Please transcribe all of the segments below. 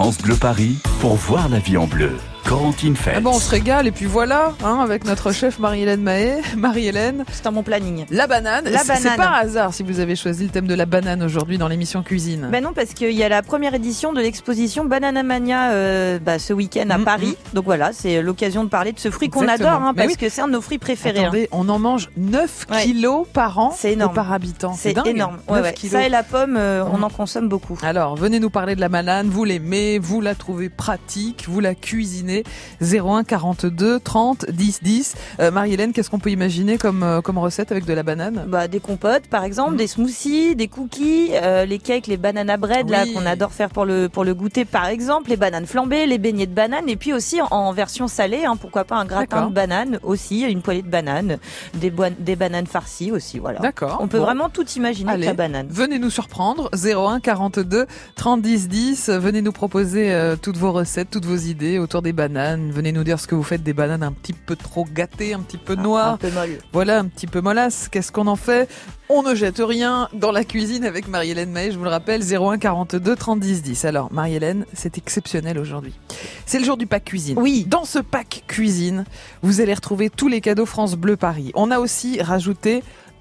France Bleu Paris pour voir la vie en bleu. Corentine Feltz. Ah bon, on se régale et puis voilà, avec notre chef Marie-Hélène Mahé. Marie-Hélène, c'est dans mon planning. La banane. C'est pas un hasard si vous avez choisi le thème de la banane aujourd'hui dans l'émission cuisine. Ben non, parce qu'il y a la première édition de l'exposition Bananamania ce week-end à Paris. Donc voilà, c'est l'occasion de parler de ce fruit qu'on adore, parce que c'est un de nos fruits préférés. Attendez, on en mange 9 kilos par an et par habitant. C'est dingue. énorme. Ça et la pomme, on en consomme beaucoup. Alors, venez nous parler de la banane. Vous l'aimez, vous la trouvez pratique, vous la cuisinez. 01 42 30 10 10. Marie-Hélène, qu'est-ce qu'on peut imaginer comme recette avec de la banane ? Des compotes par exemple, des smoothies, des cookies, les cakes, les banana bread là qu'on adore faire pour le goûter par exemple, les bananes flambées, les beignets de banane et puis aussi en version salée, pourquoi pas un gratin de banane aussi, une poêlée de bananes, des bananes farcies aussi, voilà. D'accord. On peut vraiment tout imaginer avec la banane. Venez nous surprendre, 01 42 30 10 10. Venez nous proposer toutes vos recettes, toutes vos idées autour des bananes. Venez nous dire ce que vous faites des bananes un petit peu trop gâtées, un petit peu noires. Un peu molles. Voilà, un petit peu mollasse. Qu'est-ce qu'on en fait ? On ne jette rien dans la cuisine avec Marie-Hélène Mahé, je vous le rappelle, 01 42 30 10 10. Alors, Marie-Hélène, c'est exceptionnel aujourd'hui. C'est le jour du pack cuisine. Oui. Dans ce pack cuisine, vous allez retrouver tous les cadeaux France Bleu Paris. On a aussi rajouté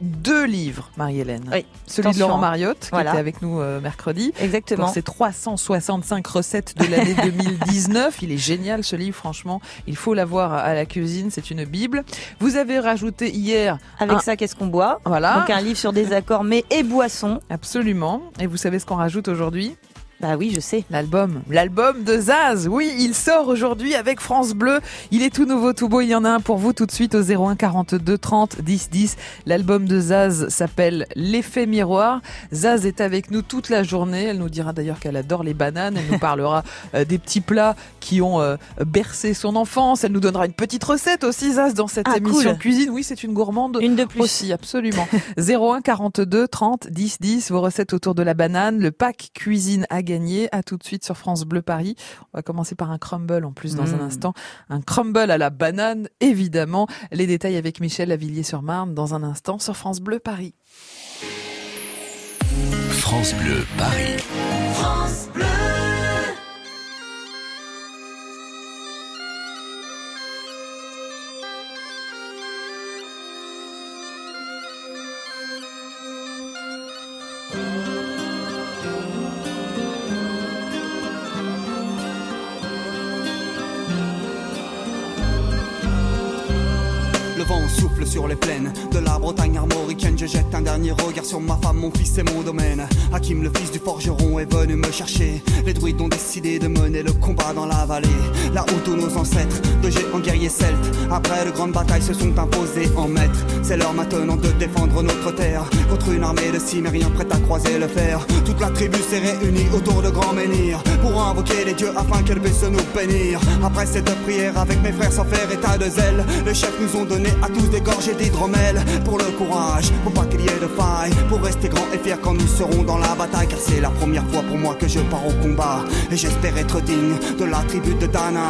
2 livres, Marie-Hélène. Oui. Celui de Laurent Mariotte, qui était avec nous mercredi. Exactement. Pour ses 365 recettes de l'année 2019. Il est génial ce livre, franchement. Il faut l'avoir à la cuisine, c'est une bible. Vous avez rajouté hier... Avec ça, qu'est-ce qu'on boit ? Voilà. Donc un livre sur des accords mets et boissons. Absolument. Et vous savez ce qu'on rajoute aujourd'hui ? Bah oui, je sais. L'album de Zaz. Oui, il sort aujourd'hui avec France Bleu. Il est tout nouveau, tout beau. Il y en a un pour vous tout de suite au 01 42 30 10 10. L'album de Zaz s'appelle L'effet miroir. Zaz est avec nous toute la journée. Elle nous dira d'ailleurs qu'elle adore les bananes. Elle nous parlera des petits plats qui ont bercé son enfance. Elle nous donnera une petite recette aussi, Zaz, dans cette émission cuisine. Oui, c'est une gourmande. Une de plus. Aussi, absolument. 01 42 30 10 10. Vos recettes autour de la banane. Le pack cuisine à gagner. À tout de suite sur France Bleu Paris. On va commencer par un crumble en plus dans un instant. Un crumble à la banane, évidemment. Les détails avec Michel à Villiers-sur-Marne dans un instant sur France Bleu Paris. France Bleu Paris. France Bleu. Le vent souffle sur les plaines de la Bretagne armoricaine. Je jette un dernier regard sur ma femme, mon fils et mon domaine. Hakim, le fils du forgeron, est venu me chercher. Les druides ont décidé de mener le combat dans la vallée, là où tous nos ancêtres, de géants guerriers celtes, après de grandes batailles se sont imposés en maîtres. C'est l'heure maintenant de défendre notre terre contre une armée de cimériens prête à croiser le fer. Toute la tribu s'est réunie autour de grands menhirs pour invoquer les dieux afin qu'elle puisse nous bénir. Après cette prière avec mes frères sans faire état de zèle, les chefs nous ont donné à tous des gorgées d'hydromel. Pour le courage, pour pas qu'il y ait de faille, pour rester grand et fier quand nous serons dans la bataille. Car c'est la première fois pour moi que je pars au combat, et j'espère être digne de la tribu de Dana.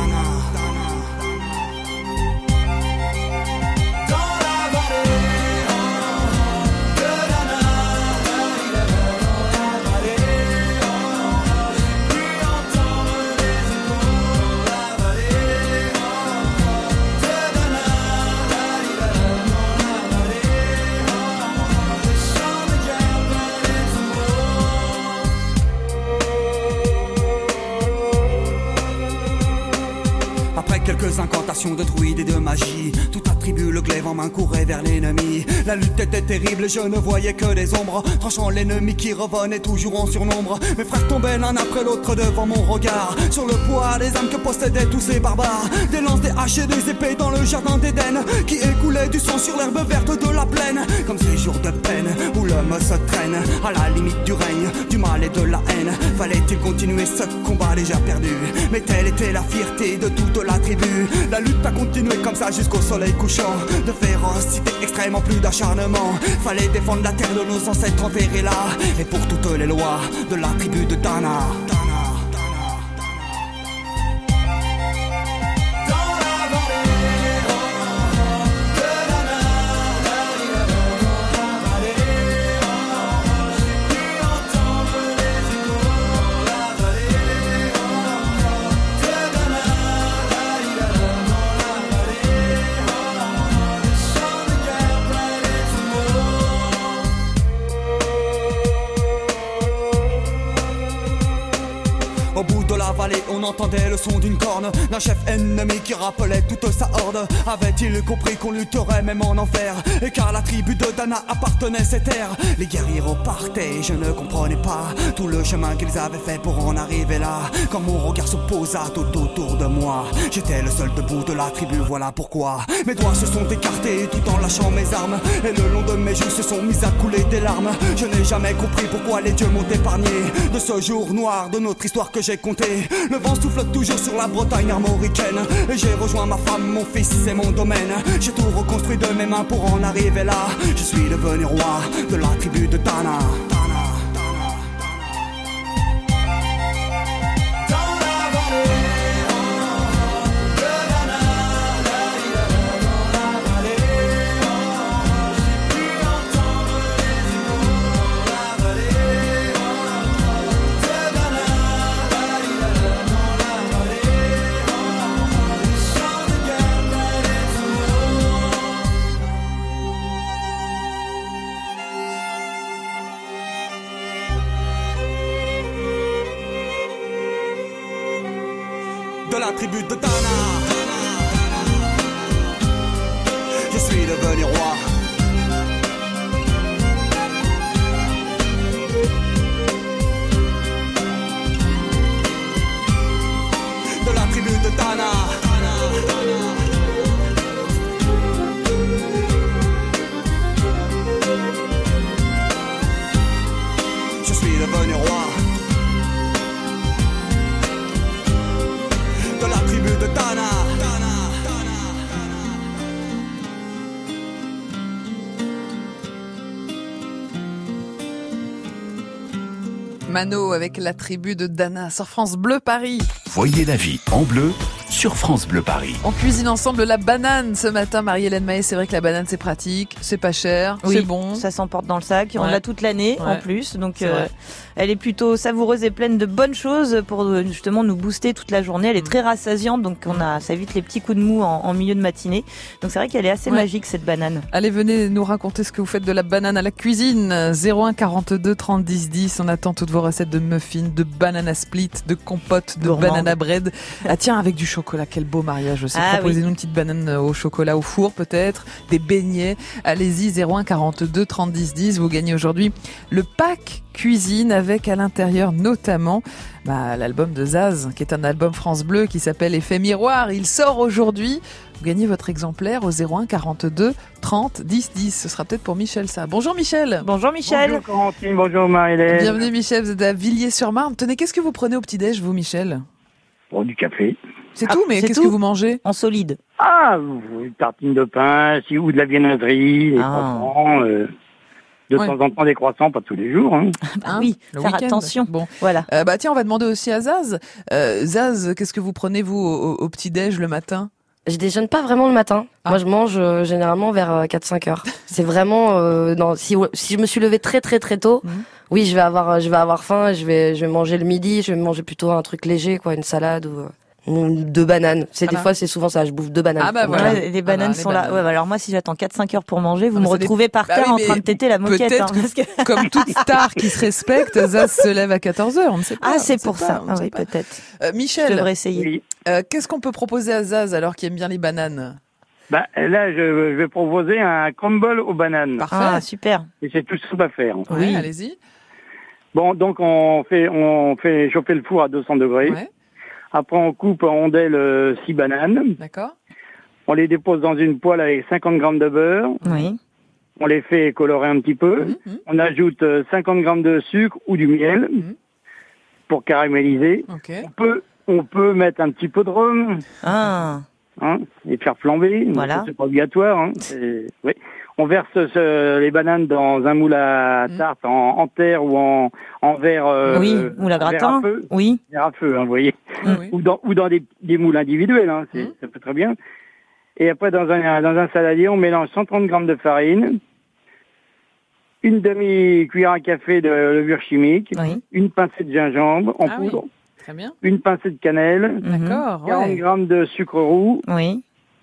Quelques incantations de druides et de magie, toute la tribu, le glaive en main, courait vers l'ennemi. La lutte était terrible, je ne voyais que des ombres, tranchant l'ennemi qui revenait toujours en surnombre. Mes frères tombaient l'un après l'autre devant mon regard, sur le poids des âmes que possédaient tous ces barbares. Des lances, des haches et des épées dans le jardin d'Éden, qui écoulaient du sang sur l'herbe verte de la plaine. Comme ces jours de peine où l'homme se traîne à la limite du règne, du mal et de la haine. Fallait-il continuer ce combat déjà perdu? Mais telle était la fierté de toute la tribu. La lutte a continué comme ça jusqu'au soleil couchant. De férocité extrême en plus d'acharnement. Fallait défendre la terre de nos ancêtres enterrés là. Et pour toutes les lois de la tribu de Dana. Au bout de la vallée, on entendait le son d'une corne d'un chef ennemi qui rappelait toute sa horde. Avait-il compris qu'on lutterait même en enfer, et qu'à la tribu de Dana appartenait ces terres? Les guerriers repartaient, je ne comprenais pas tout le chemin qu'ils avaient fait pour en arriver là. Quand mon regard se posa tout autour de moi, j'étais le seul debout de la tribu, voilà pourquoi mes doigts se sont écartés tout en lâchant mes armes, et le long de mes joues se sont mis à couler des larmes. Je n'ai jamais compris pourquoi les dieux m'ont épargné de ce jour noir de notre histoire que j'ai compté. Le vent souffle toujours sur la Bretagne armoricaine, et j'ai rejoint ma femme, mon fils et mon domaine. J'ai tout reconstruit de mes mains pour en arriver là. Je suis devenu roi de la tribu de Dana. De la tribu de Dana, je suis devenu roi. De la tribu de Dana, je suis devenu roi. De la tribu de Dana. Mano avec la tribu de Dana sur France Bleu Paris. Voyez la vie en bleu sur France Bleu Paris. On cuisine ensemble la banane ce matin, Marie-Hélène Mahé. C'est vrai que la banane c'est pratique, c'est pas cher, Oui, c'est bon. ça s'emporte dans le sac. On Ouais. l'a toute l'année en Ouais. plus, donc C'est vrai. elle est plutôt savoureuse et pleine de bonnes choses pour justement nous booster toute la journée. Elle est très rassasiante, donc ça évite les petits coups de mou en milieu de matinée. Donc c'est vrai qu'elle est assez Ouais. magique cette banane. Allez, venez nous raconter ce que vous faites de la banane à la cuisine. 01 42 30 10 10. On attend toutes vos recettes de muffins, de banana split, de compote, de Gourmande. banana bread. Ah tiens, avec du chocolat, quel beau mariage aussi. Ah Proposez-nous une petite banane au chocolat au four peut-être, des beignets. Allez-y, 01 42 30 10 10. Vous gagnez aujourd'hui le pack cuisine avec à l'intérieur notamment l'album de Zaz, qui est un album France Bleu qui s'appelle Effet Miroir. Il sort aujourd'hui. Vous gagnez votre exemplaire au 01 42 30 10 10. Ce sera peut-être pour Michel ça. Bonjour Michel. Bonjour Michel. Bonjour Corentine, bonjour Marie-Hélène. Bienvenue Michel, vous êtes à Villiers-sur-Marne. Tenez, qu'est-ce que vous prenez au petit-déj vous Michel? Bon, du café. C'est Ah, tout, mais c'est qu'est-ce tout que vous mangez? En solide. Ah, une tartine de pain, ou de la viennoiserie, des croissants. De Ouais. temps en temps des croissants, pas tous les jours. Hein. Hein, oui, le faire week-end. attention. Bon, Voilà. tiens, on va demander aussi à Zaz. Zaz, qu'est-ce que vous prenez vous au petit-déj le matin? Je déjeune pas vraiment le matin. Ah. Moi, je mange généralement vers 4-5 heures. C'est vraiment si je me suis levée très très très tôt, oui, je vais avoir faim, je vais manger le midi, je vais manger plutôt un truc léger quoi, une salade ou 2 bananes. Des Voilà. fois c'est souvent ça, je bouffe 2 bananes. Ah bah voilà. Ouais, les bananes les sont là. bananes. Ouais, bah alors moi, si j'attends 4-5 heures pour manger, vous Ah, me mais c'est des- retrouvez par Bah terre oui, en mais train de téter la moquette. peut-être parce que- Comme toute star qui se respecte, Zaz se lève à 14h, on ne sait pas. Ah, on c'est ne sait pour pas, ça. on ne Ah sait oui, pas. peut-être. Je Michel, devrais essayer. Oui. qu'est-ce qu'on peut proposer à Zaz alors qui aime bien les bananes? Bah, là, je vais proposer un crumble aux bananes. Parfait. Ah, super. Et c'est tout simple à faire. Ouais, Oui. allez-y. Bon, donc on fait chauffer le four à 200 degrés. Ouais, Après, on coupe en rondelles 6 bananes. d'accord. On les dépose dans une poêle avec 50 grammes de beurre. Oui. On les fait colorer un petit peu. Mhm. On ajoute 50 grammes de sucre ou du miel Mhm. pour caraméliser. Ok. On peut mettre un petit peu de rhum, Ah. hein, et faire flamber. Voilà. C'est pas obligatoire. Hein. Oui. On verse les bananes dans un moule à tarte en terre ou en verre. Oui, ou la en verre gratin. à feu. Oui. Verre à feu, hein, vous voyez. Oui, oui. Ou dans des moules individuels. Hein, ça peut très bien. Et après, dans un saladier, on mélange 130 grammes de farine, une demi-cuillère à café de levure chimique, Oui. une pincée de gingembre en Ah oui. poudre, Très bien. une pincée de cannelle, Mhm. D'accord. 40 Ouais. grammes de sucre roux, Oui.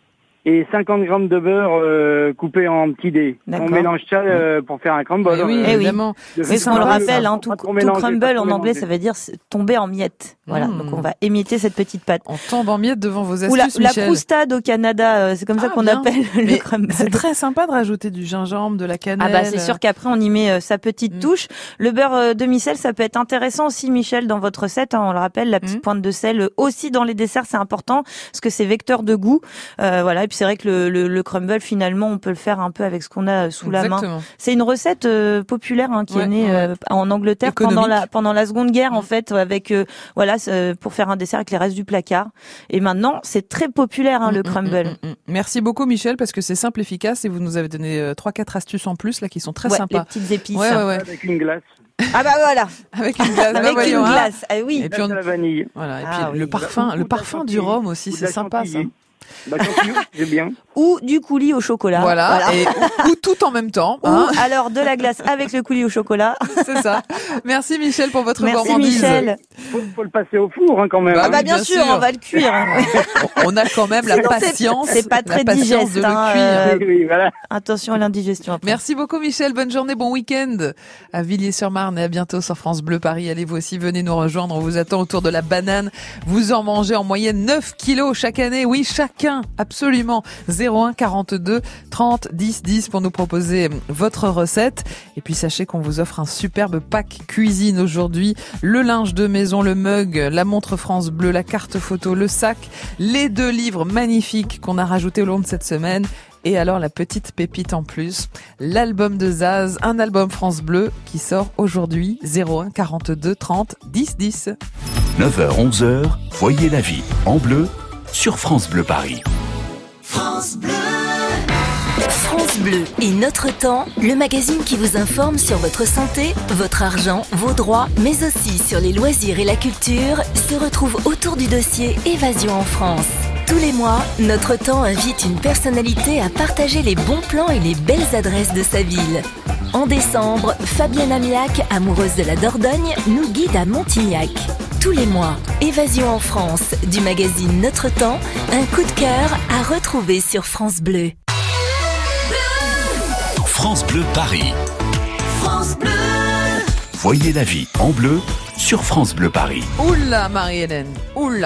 et 50 grammes de beurre coupé en petits dés. D'accord. On mélange ça pour faire un crumble. Oui, évidemment. Mais on le rappelle, tout crumble en anglais, ça veut dire tomber en miettes. Voilà, donc on va émietter cette petite pâte. On tombe en miettes devant vos Ou astuces, la Michel. croustade au Canada, c'est comme ça qu'on appelle le crumble. C'est très sympa de rajouter du gingembre, de la cannelle. Ah bah c'est sûr qu'après on y met sa petite touche. Le beurre demi-sel, ça peut être intéressant aussi, Michel, dans votre recette. On le rappelle, la petite pointe de sel aussi dans les desserts, c'est important parce que c'est vecteur de goût. Voilà, et puis c'est vrai que le crumble, finalement, on peut le faire un peu avec ce qu'on a sous la main. C'est une recette populaire qui est née en Angleterre pendant la Seconde Guerre en fait, avec pour faire un dessert avec les restes du placard. Et maintenant, c'est très populaire le crumble. Merci beaucoup Michel parce que c'est simple, efficace et vous nous avez donné 3-4 astuces en plus là qui sont très sympas. Les petites épices. Ouais. Avec une glace. Ah bah voilà. Avec une glace. Avec une glace. Ah oui. Et puis la vanille. Voilà. Et puis le parfum du rhum aussi, c'est sympa ça. C'est bien. Ou du coulis au chocolat. Voilà. Ou tout en même temps. Ou alors de la glace avec le coulis au chocolat. C'est ça. Merci Michel pour votre gourmandise. gourmandise. Michel. Faut le passer au four quand même. Bien sûr, on va le cuire. On a quand même la patience. C'est pas très digeste de le cuire. Oui, voilà. Attention à l'indigestion. Après. Merci beaucoup Michel. Bonne journée, bon week-end à Villiers-sur-Marne et à bientôt sur France Bleu Paris. Allez vous aussi, venez nous rejoindre. On vous attend autour de la banane. Vous en mangez en moyenne 9 kilos chaque année. Oui, chacun. Absolument. 01 42 30 10 10 pour nous proposer votre recette. Et puis sachez qu'on vous offre un superbe pack cuisine aujourd'hui. Le linge de maison, le mug, la montre France Bleu, la carte photo, le sac, les 2 livres magnifiques qu'on a rajoutés au long de cette semaine. Et alors la petite pépite en plus, l'album de Zaz, un album France Bleu qui sort aujourd'hui. 01 42 30 10 10. 9h 11h, voyez la vie en bleu sur France Bleu Paris. France Bleu. France Bleu et Notre Temps, le magazine qui vous informe sur votre santé, votre argent, vos droits, mais aussi sur les loisirs et la culture, se retrouve autour du dossier Évasion en France. Tous les mois, Notre Temps invite une personnalité à partager les bons plans et les belles adresses de sa ville. En décembre, Fabienne Amiac, amoureuse de la Dordogne, nous guide à Montignac. Tous les mois, Évasion en France, du magazine Notre Temps, un coup de cœur à retrouver sur France Bleu. France Bleu Paris. France Bleu. Voyez la vie en bleu sur France Bleu Paris. Oula Marie-Hélène, oula.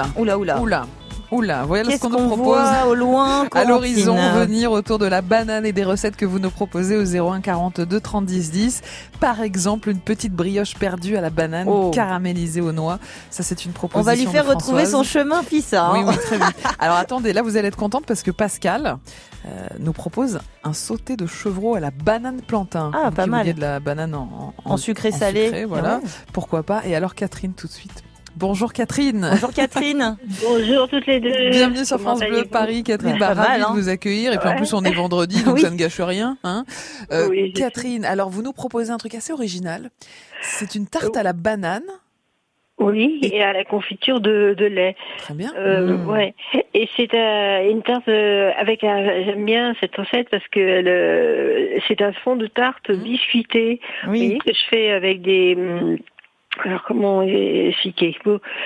Voilà ce qu'on nous propose voit au loin, à l'horizon, venir autour de la banane et des recettes que vous nous proposez au 01 42 30 10 10. Par exemple, une petite brioche perdue à la banane caramélisée aux noix. Ça, c'est une proposition. On va lui faire retrouver son chemin, Fissa. Oui, très vite. Alors attendez, là vous allez être contente parce que Pascal nous propose un sauté de chevreau à la banane plantain. Ah, pas mal. Il y a de la banane en sucré salé. Sucré, voilà. Ouais. Pourquoi pas. Et alors Catherine tout de suite. Bonjour Catherine. Bonjour Catherine. Bonjour toutes les deux. Bienvenue sur France Bleu Paris. Catherine, ravie de vous accueillir. Et puis en plus on est vendredi, donc ça ne gâche rien. Oui, Catherine, alors vous nous proposez un truc assez original. C'est une tarte à la banane. Oui, et à la confiture de lait. Très bien. Ouais. Et c'est une tarte avec j'aime bien cette recette parce que c'est un fond de tarte biscuité. Oui. Que je fais avec des alors comment expliquer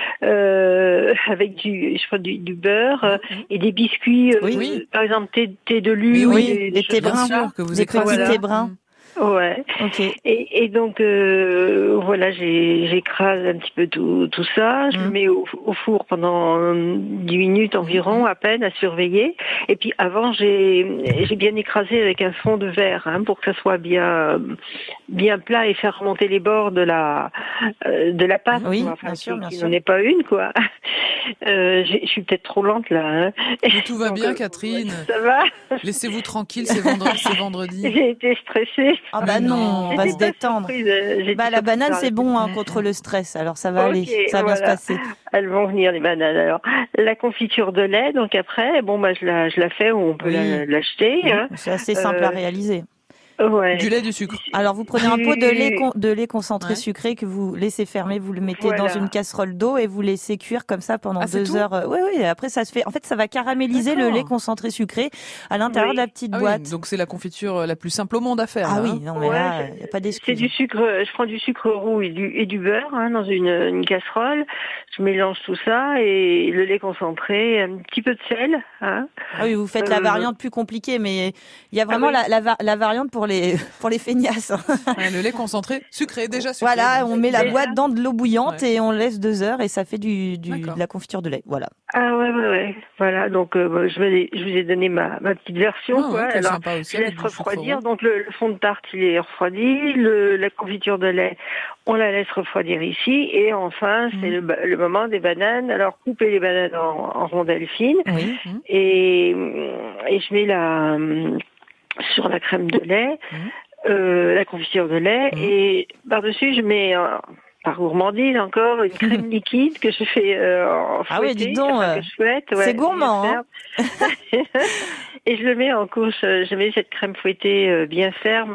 avec du beurre et des biscuits par exemple thé de lune, des thés bruns que vous écrasez, thés bruns. Ouais. Okay. Et donc voilà, j'écrase un petit peu tout ça, je le mets au four pendant 10 minutes environ à peine à surveiller. Et puis avant j'ai bien écrasé avec un fond de verre pour que ça soit bien plat et faire remonter les bords de la pâte. Oui, enfin, bien sûr. N'en est pas une quoi. Je suis peut-être trop lente là. Mais tout va donc, bien Catherine. Ça va. Laissez-vous tranquille, c'est vendredi. J'ai été stressée. Ah bah non, on va se détendre. La banane c'est bon contre le stress, alors ça va aller, ça va bien se passer. Elles vont venir les bananes. Alors la confiture de lait, donc après, je la fais ou on peut l'acheter. C'est assez simple à réaliser. Ouais. Du lait, du sucre. Alors vous prenez un pot de lait concentré sucré que vous laissez fermer, vous le mettez dans une casserole d'eau et vous laissez cuire comme ça pendant 2 heures. Oui, après ça se fait. En fait, ça va caraméliser le lait concentré sucré à l'intérieur de la petite boîte. Oui, donc c'est la confiture la plus simple au monde à faire. Ah là, oui, non mais là, il n'y a pas d'excuse. C'est du sucre, je prends du sucre roux et du beurre dans une casserole. Je mélange tout ça et le lait concentré, un petit peu de sel. Hein. Ah oui, vous faites la variante plus compliquée, mais il y a vraiment la variante pour les feignasses. Le lait concentré, sucré, déjà sucré. Voilà, on met la boîte dans de l'eau bouillante et on laisse 2 heures et ça fait de la confiture de lait. Voilà. Ah ouais. Voilà, donc je vous ai donné ma petite version. Alors, je laisse refroidir. Donc le fond de tarte, il est refroidi. La confiture de lait, on la laisse refroidir ici. Et enfin, c'est le moment des bananes. Alors, coupez les bananes en rondelles fines. Oui. Et je mets sur la crème de lait, la confiture de lait. Et par-dessus, je mets... par gourmandise encore, une crème liquide que je fais en fouetté. Ah oui, dis donc, c'est gourmand. Hein. Et je le mets en couche, je mets cette crème fouettée bien ferme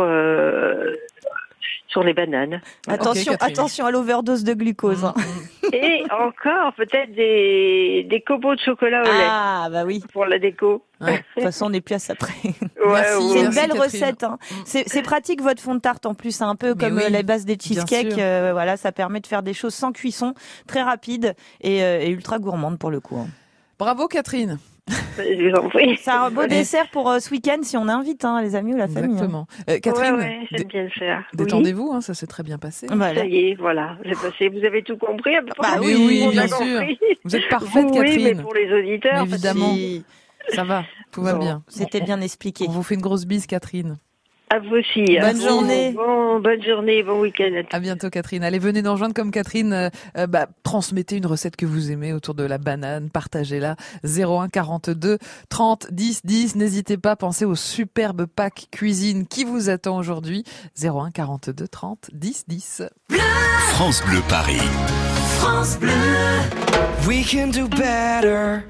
sur les bananes. Attention à l'overdose de glucose. Et encore peut-être des copeaux de chocolat au lait. Ah bah oui. Pour la déco. Ouais. De toute façon, on n'est plus à ça près. C'est une belle recette. Hein. C'est pratique votre fond de tarte en plus, un peu comme les bases des cheesecakes. Voilà, ça permet de faire des choses sans cuisson, très rapides et ultra gourmandes pour le coup. Hein. Bravo Catherine. Je vous en prie. C'est un beau dessert pour ce week-end si on invite les amis ou la famille. Exactement. Catherine, j'aime bien le faire. Détendez-vous, ça s'est très bien passé. Voilà. Ça y est, voilà, j'ai passé. Vous avez tout compris à peu près. Oui, bien sûr. Vous êtes parfaite, Catherine. Oui, mais pour les auditeurs, évidemment. Ça va, tout va bien. C'était bien expliqué. On vous fait une grosse bise, Catherine. À vous aussi. Bonne journée. Bonne journée, bon week-end. À bientôt, Catherine. Allez, venez nous rejoindre comme Catherine. Transmettez une recette que vous aimez autour de la banane. Partagez-la. 01 42 30 10 10. N'hésitez pas. Pensez au superbe pack cuisine qui vous attend aujourd'hui. 01 42 30 10 10. France Bleu Paris. France Bleu. We can do better.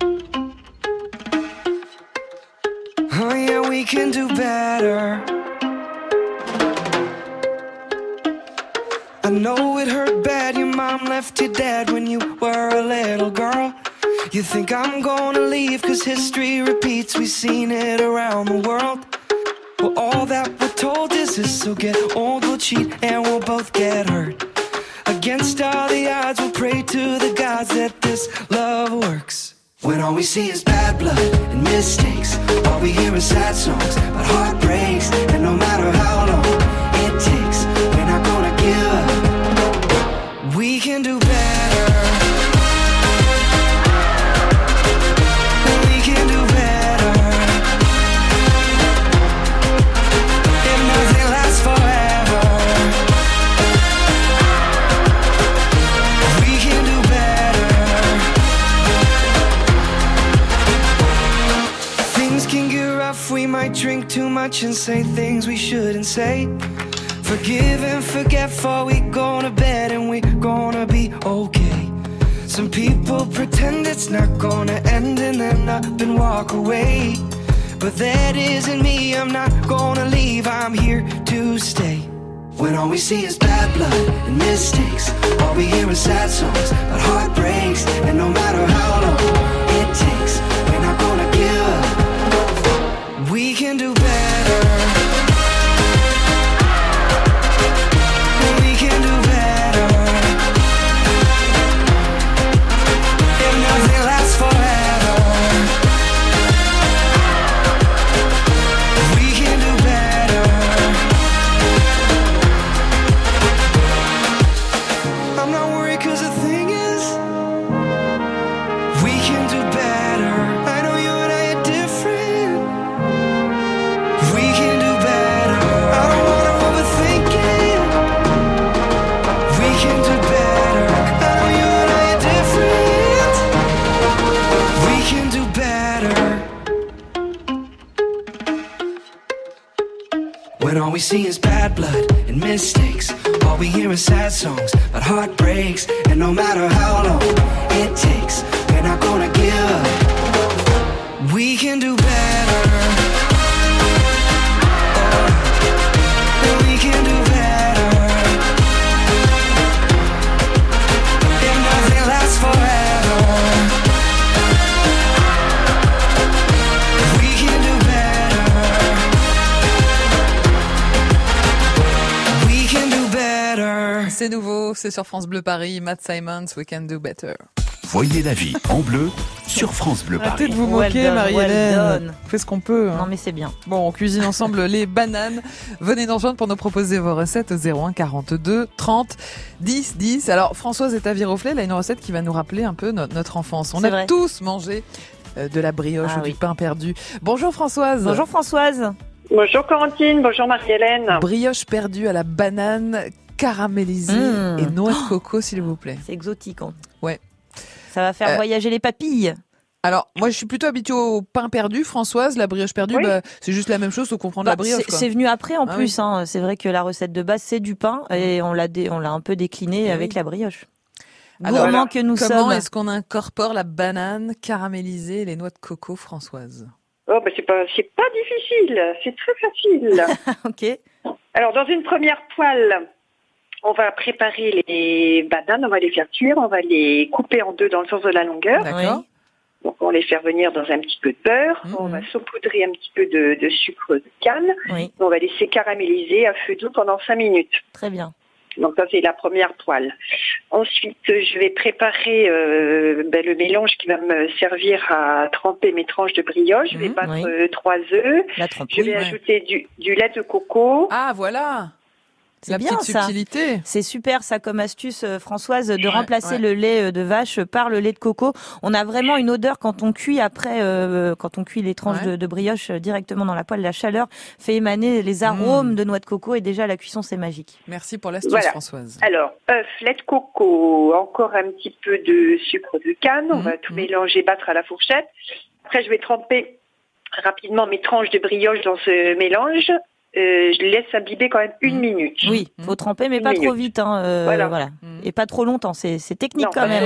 Oh yeah, we can do better. I know it hurt bad, your mom left you dead when you were a little girl. You think I'm gonna leave cause history repeats, we've seen it around the world. Well, all that we're told is this, so get old, we'll cheat and we'll both get hurt. Against all the odds, we'll pray to the gods that this love works. When all we see is bad blood and mistakes, all we hear is sad songs about heartbreaks. And no matter how long it takes, we're not gonna give up. We can do better. We can do better. If nothing lasts forever, we can do better. Things can get rough, we might drink too much and say things we shouldn't say. Forgive and forget before we go to bed and we're gonna be okay. Some people pretend it's not gonna end and then up and walk away. But that isn't me, I'm not gonna leave, I'm here to stay. When all we see is bad blood and mistakes, all we hear is sad songs about heartbreaks. And no matter how long it takes, we're not gonna give up. We can do better. We can do better. If nothing lasts forever, we can do better. I'm not worried cause the thing is, we can do better. I know you and I are different. We can do better. I don't wanna overthink it. We can do better. I know you and I are different. We can do better. When all we see is bad blood and mistakes, all we hear is sad songs about heartbreaks. And no matter how long it takes, we're not gonna give up. We can do better. Oh. C'est nouveau, c'est sur France Bleu Paris. Matt Simons, We Can Do Better. Voyez la vie en bleu sur France Bleu Paris. Arrêtez de vous moquer, Marie-Hélène. On fait ce qu'on peut. Non, mais c'est bien. Bon, on cuisine ensemble les bananes. Venez nous rejoindre pour nous proposer vos recettes au 01 42 30 10 10. Alors, Françoise est à Viroflay. Elle a une recette qui va nous rappeler un peu notre enfance. On a tous mangé de la brioche ou du pain perdu. Bonjour Françoise. Bonjour Françoise. Bonjour Corentine, bonjour Marie-Hélène. Brioche perdue à la banane caramélisée et noix de coco, s'il vous plaît. C'est exotique. Hein. Ouais. Ça va faire voyager les papilles. Alors, moi, je suis plutôt habituée au pain perdu, Françoise. La brioche perdue, c'est juste la même chose, sauf qu'on prend de la brioche. C'est venu après, en plus. Oui. Hein. C'est vrai que la recette de base, c'est du pain, et on l'a un peu décliné avec la brioche. Alors, que nous comment est-ce qu'on incorpore la banane caramélisée et les noix de coco, Françoise? C'est pas difficile, c'est très facile. Ok. Alors, dans une première poêle, on va préparer les bananes, on va les faire cuire, on va les couper en deux dans le sens de la longueur. D'accord. Donc, on les faire venir dans un petit peu de beurre. On va saupoudrer un petit peu de sucre de canne. Oui. On va laisser caraméliser à feu doux pendant 5 minutes. Très bien. Donc, ça, c'est la première poêle. Ensuite, je vais préparer le mélange qui va me servir à tremper mes tranches de brioche. Je vais battre 3 œufs. Je vais ajouter du lait de coco. Ah, voilà. C'est la bien, petite subtilité. Ça. C'est super ça comme astuce, Françoise, de remplacer le lait de vache par le lait de coco. On a vraiment une odeur quand on cuit après, quand on cuit les tranches de brioche directement dans la poêle. La chaleur fait émaner les arômes de noix de coco et déjà la cuisson c'est magique. Merci pour l'astuce, Françoise. Alors, œuf, lait de coco, encore un petit peu de sucre de canne. On va tout mélanger, battre à la fourchette. Après, je vais tremper rapidement mes tranches de brioche dans ce mélange. Je laisse imbiber quand même 1 minute. Oui, faut tremper, mais pas trop vite. Voilà. Et pas trop longtemps. C'est technique quand même.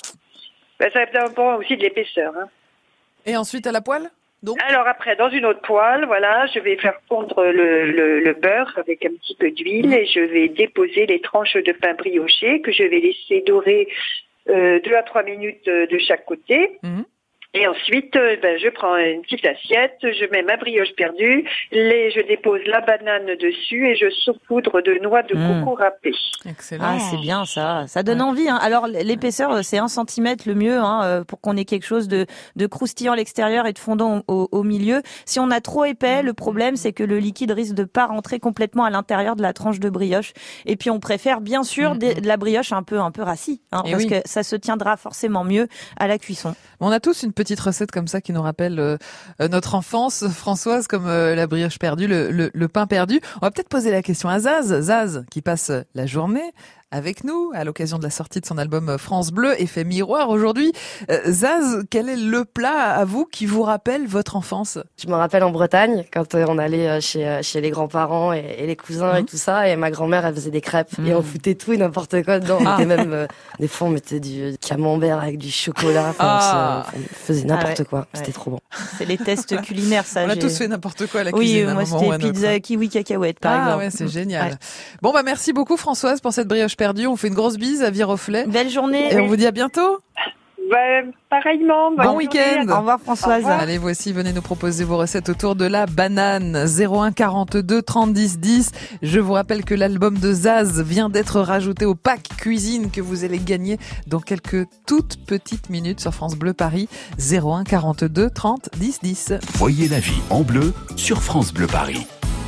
Ça dépend aussi de l'épaisseur. Hein. Et ensuite à la poêle donc. Alors après, dans une autre poêle, je vais faire fondre le beurre avec un petit peu d'huile et je vais déposer les tranches de pain brioché que je vais laisser dorer 2 à 3 minutes de chaque côté. Et ensuite, je prends une petite assiette, je mets ma brioche perdue, je dépose la banane dessus et je saupoudre de noix de coco râpée. Excellent. Ah, c'est bien ça. Ça donne envie. Hein. Alors, l'épaisseur, c'est 1 centimètre le mieux pour qu'on ait quelque chose de croustillant à l'extérieur et de fondant au milieu. Si on a trop épais, le problème, c'est que le liquide risque de pas rentrer complètement à l'intérieur de la tranche de brioche. Et puis, on préfère bien sûr de la brioche un peu rassis, parce que ça se tiendra forcément mieux à la cuisson. On a tous une petite recette comme ça qui nous rappelle notre enfance, Françoise, comme la brioche perdue, le pain perdu. On va peut-être poser la question à Zaz qui passe la journée avec nous à l'occasion de la sortie de son album France Bleu, Effet Miroir aujourd'hui. Zaz, quel est le plat à vous qui vous rappelle votre enfance? Je me rappelle en Bretagne, quand on allait chez les grands-parents et les cousins et tout ça, et ma grand-mère, elle faisait des crêpes, et on foutait tout et n'importe quoi dedans. On mettait même, des fois, on mettait du camembert avec du chocolat, on faisait n'importe quoi. C'était trop bon. C'est les tests culinaires, ça. On a tous fait n'importe quoi à la cuisine. Oui, moi, c'était pizza, kiwi, cacahuète, par exemple. Ah ouais, c'est génial. Ouais. Bon, merci beaucoup, Françoise, pour cette brioche perdue. On fait une grosse bise à Viroflay. Belle journée. Et on vous dit à bientôt. Pareillement. Bon week-end. Au revoir, Françoise. Au revoir. Allez, voici, venez nous proposer vos recettes autour de la banane. 01 42 30 10 10. Je vous rappelle que l'album de Zaz vient d'être rajouté au pack cuisine que vous allez gagner dans quelques toutes petites minutes sur France Bleu Paris. 01 42 30 10 10. Voyez la vie en bleu sur France Bleu Paris.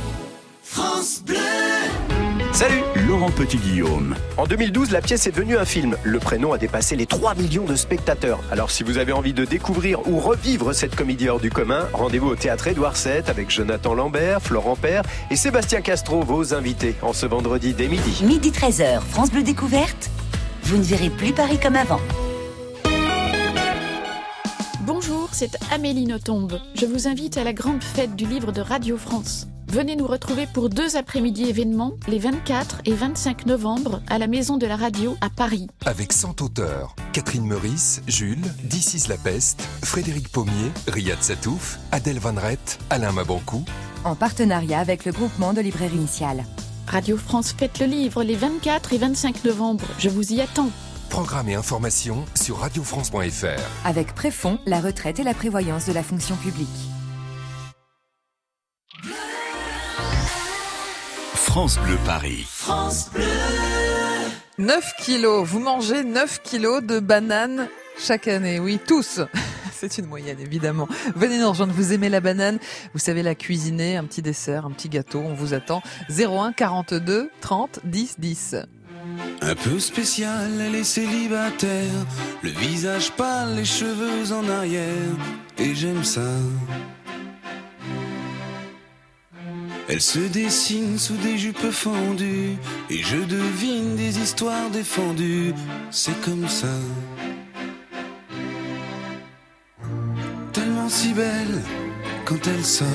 France Bleu. Salut, Laurent Petit-Guillaume. En 2012, la pièce est devenue un film. Le prénom a dépassé les 3 millions de spectateurs. Alors si vous avez envie de découvrir ou revivre cette comédie hors du commun, rendez-vous au Théâtre Édouard VII avec Jonathan Lambert, Florent Père et Sébastien Castro, vos invités, en ce vendredi dès midi. Midi 13h, France Bleu Découverte. Vous ne verrez plus Paris comme avant. Bonjour, c'est Amélie Nothomb. Je vous invite à la grande fête du livre de Radio France. Venez nous retrouver pour 2 après-midi événements, les 24 et 25 novembre, à la Maison de la Radio à Paris. Avec 100 auteurs, Catherine Meurice, Jules, Dicis La Peste, Frédéric Pommier, Riyad Satouf, Adèle Van Rett, Alain Mabancou. En partenariat avec le groupement de librairie initiale. Radio France fête le livre les 24 et 25 novembre. Je vous y attends. Programme et informations sur radiofrance.fr. Avec Préfond, la retraite et la prévoyance de la fonction publique. France Bleu Paris. France Bleu. 9 kilos. Vous mangez 9 kilos de bananes chaque année. Oui, tous. C'est une moyenne, évidemment. Venez nous rejoindre. Vous aimez la banane? Vous savez la cuisiner? Un petit dessert, un petit gâteau. On vous attend. 01 42 30 10 10. Un peu spécial, elle est célibataire, le visage pâle, les cheveux en arrière, et j'aime ça. Elle se dessine sous des jupes fendues, et je devine des histoires défendues, c'est comme ça. Tellement si belle quand elle sort,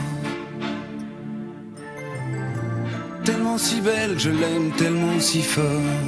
tellement si belle que je l'aime tellement si fort.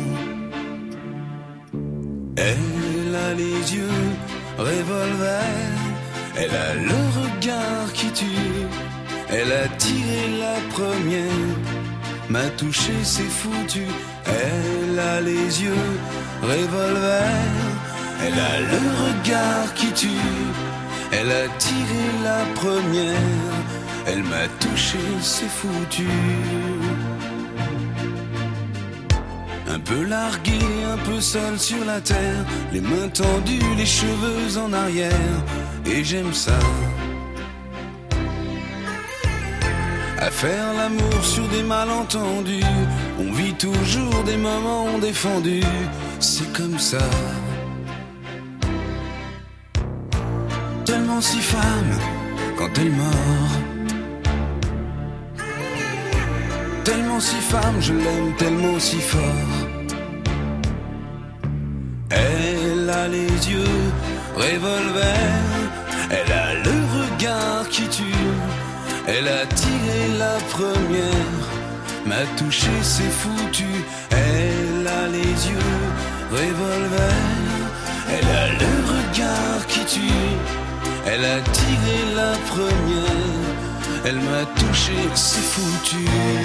Elle a les yeux revolver, elle a le regard qui tue, elle a tiré la première, m'a touché c'est foutu. Elle a les yeux revolver, elle a le regard qui tue, elle a tiré la première, elle m'a touché c'est foutu. Un peu largué, un peu seul sur la terre, les mains tendues, les cheveux en arrière, et j'aime ça. À faire l'amour sur des malentendus, on vit toujours des moments défendus, c'est comme ça. Tellement si femme quand elle mord, tellement si femme, je l'aime tellement si fort. Elle a les yeux revolver, elle a le regard qui tue, elle a tiré la première, m'a touché c'est foutu. Elle a les yeux revolver, elle a le regard qui tue, elle a tiré la première, elle m'a touché, c'est foutu.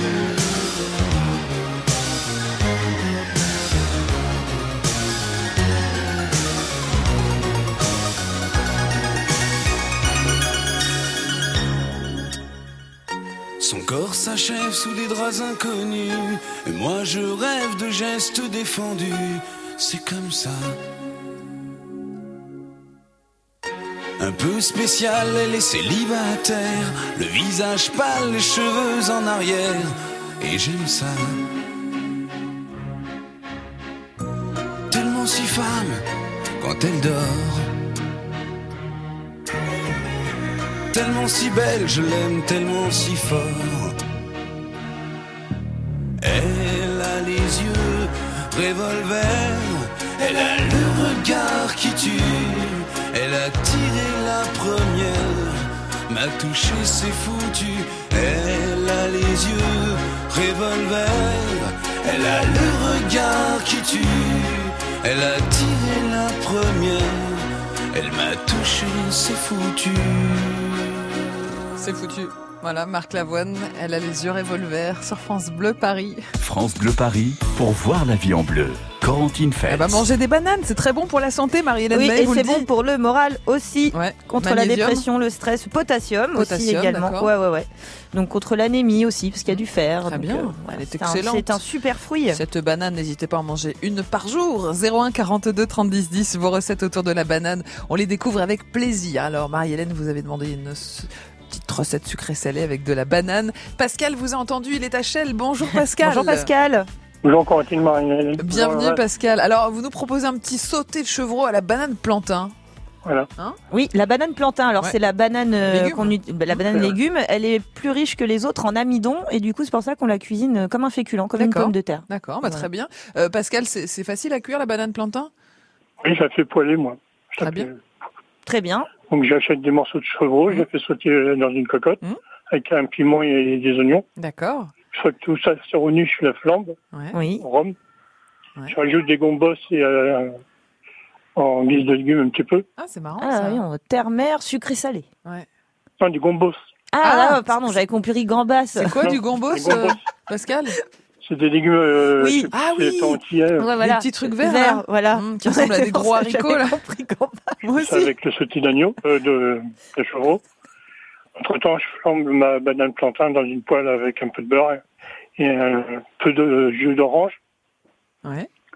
Son corps s'achève sous des draps inconnus, et moi je rêve de gestes défendus, c'est comme ça. Un peu spécial, elle est célibataire, le visage pâle, les cheveux en arrière, et j'aime ça. Tellement si femme quand elle dort, tellement si belle, je l'aime tellement si fort. Elle a les yeux revolver, elle a le regard qui tue, elle a tiré la première, m'a touché c'est foutu. Elle a les yeux revolver, elle a le regard qui tue, elle a tiré la première, elle m'a touché c'est foutu. C'est foutu. Voilà, Marc Lavoine, elle a les yeux revolver sur France Bleu Paris. France Bleu Paris, pour voir la vie en bleu. Corentine Feltz. Elle va manger des bananes, c'est très bon pour la santé, Marie-Hélène Oui, May, et vous c'est le bon dit. pour le moral aussi, contre Magnésium. la dépression, le stress, potassium aussi également. d'accord. Ouais. Donc contre l'anémie aussi, parce qu'il y a du fer. Très donc, bien, voilà, elle est c'est excellente. C'est un super fruit. Cette banane, n'hésitez pas à en manger une par jour. 01 42 30 10 10, vos recettes autour de la banane, on les découvre avec plaisir. Alors Marie-Hélène, vous avez demandé une petite recette sucrée salée avec de la banane. Pascal vous a entendu, il est à Chelles. Bonjour Pascal. Bonjour Pascal. Bonjour Corentine, Marie-Hélène. Bienvenue Pascal. Alors vous nous proposez un petit sauté de chevreau à la banane plantain. Voilà. Oui, la banane plantain. Alors c'est la banane Légume. la banane légume. Elle est plus riche que les autres en amidon et du coup c'est pour ça qu'on la cuisine comme un féculent, comme une pomme de terre. D'accord, très bien. Pascal, c'est facile à cuire la banane plantain? Oui, je la fais poêler moi. Très bien. Très bien. Donc j'achète des morceaux de chevreau, je les fais sauter dans une cocotte avec un piment et des oignons. D'accord. Une fois que tout ça c'est revenu, je la flambe. Oui. En rhum. Je rajoute des gombos et en guise de légumes un petit peu. Ah, c'est marrant Ah ça. oui, terre-mer, sucré salé. Ouais. Non, du gombos. Pardon, j'avais compris gambas. C'est quoi du gombos, Des gombos. Pascal? C'est des légumes Oui. tortillés. Ouais, voilà. Des petits trucs verts, là. voilà. Qui ressemblent à des gros haricots, là. Moi Ça aussi. avec le sauté d'agneau, de chevreau. Entre-temps, je flambe ma banane plantain dans une poêle avec un peu de beurre et un peu de jus d'orange. Ouais.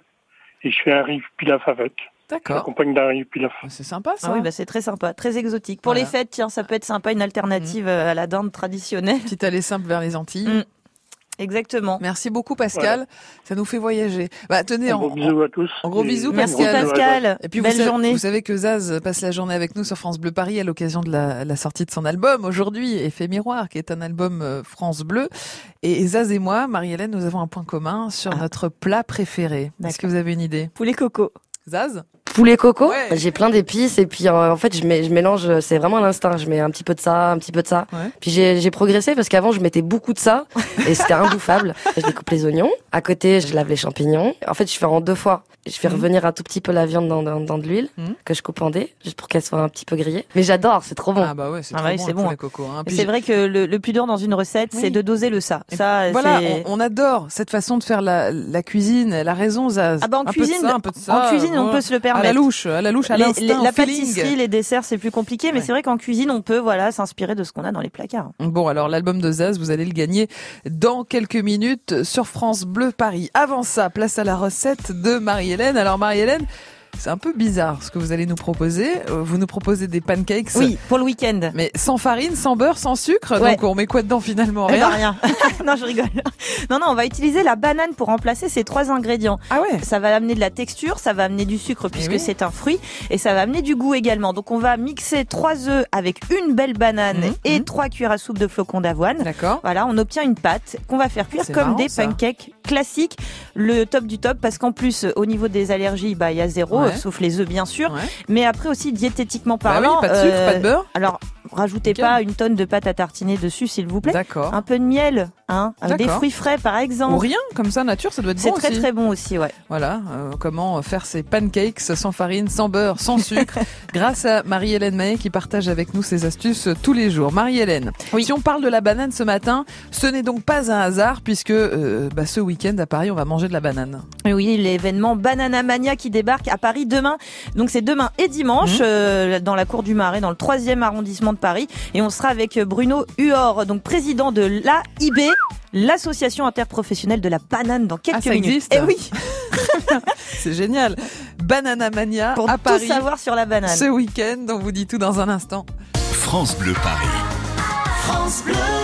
Et je fais un riz pilaf avec. D'accord. J'accompagne d'un riz pilaf. C'est sympa ça. Ah oui, c'est très sympa, très exotique. Pour les fêtes, tiens, ça peut être sympa, une alternative à la dinde traditionnelle. Petite allée simple vers les Antilles. Exactement. Merci beaucoup Pascal, ça nous fait voyager. Tenez, gros bisous à tous. En gros bisous Merci Pascal. Et puis belle journée. Vous savez que Zaz passe la journée avec nous sur France Bleu Paris à l'occasion de la sortie de son album aujourd'hui, Effet Miroir, qui est un album France Bleu. Et Zaz et moi, Marie-Hélène, nous avons un point commun sur notre plat préféré. Est-ce que vous avez une idée? Poulet coco. Zaz? Poulet coco, j'ai plein d'épices et puis en fait je mélange, c'est vraiment à l'instinct, je mets un petit peu de ça. Puis j'ai progressé parce qu'avant je mettais beaucoup de ça et c'était imbouffable. Je découpe les oignons, à côté je lave les champignons. En fait je fais en 2 fois. Je fais revenir un tout petit peu la viande dans de l'huile que je coupe en dés juste pour qu'elle soit un petit peu grillée. Mais j'adore, c'est trop bon. Ah bah ouais, c'est trop bon, c'est bon. Le coco. C'est vrai que le plus dur dans une recette, c'est de doser le ça. Voilà, on adore cette façon de faire la cuisine. Elle a raison, Zaz. Ah bah en cuisine, on peut se le permettre. À la louche, à l'instinct, la pâtisserie, les desserts, c'est plus compliqué, mais c'est vrai qu'en cuisine, on peut s'inspirer de ce qu'on a dans les placards. Bon, alors l'album de Zaz, vous allez le gagner dans quelques minutes sur France Bleu Paris. Avant ça, place à la recette de Marie-Hélène. Alors Marie-Hélène, c'est un peu bizarre ce que vous allez nous proposer. Vous nous proposez des pancakes. Oui, pour le week-end. Mais sans farine, sans beurre, sans sucre. Ouais. Donc on met quoi dedans finalement? Rien. Non, je rigole. Non, on va utiliser la banane pour remplacer ces 3 ingrédients. Ah ouais. Ça va amener de la texture, ça va amener du sucre puisque c'est un fruit et ça va amener du goût également. Donc on va mixer 3 œufs avec une belle banane et 3 cuillères à soupe de flocons d'avoine. D'accord. Voilà, on obtient une pâte qu'on va faire cuire comme des pancakes classiques. Le top du top parce qu'en plus au niveau des allergies, il y a 0. Sauf les œufs bien sûr, mais après aussi diététiquement parlant, pas de sucre, pas de beurre. Alors rajoutez pas une tonne de pâte à tartiner dessus s'il vous plaît. D'accord. Un peu de miel, des fruits frais par exemple. Ou rien, comme ça nature, ça doit être bon aussi. C'est très très bon aussi, ouais. Voilà, comment faire ces pancakes sans farine, sans beurre, sans sucre, grâce à Marie-Hélène Mahé qui partage avec nous ses astuces tous les jours. Marie-Hélène, si on parle de la banane ce matin, ce n'est donc pas un hasard puisque ce week-end à Paris, on va manger de la banane. Oui, l'événement Banana Mania qui débarque à Paris demain. Donc c'est demain et dimanche dans la cour du Marais, dans le 3e arrondissement de Paris. Et on sera avec Bruno Huor, donc président de l'AIB, l'association interprofessionnelle de la banane, dans quelques minutes. Existe. Eh oui. C'est génial. Banana Mania pour à Paris. Pour tout savoir sur la banane. Ce week-end, on vous dit tout dans un instant. France Bleu Paris. France Bleu.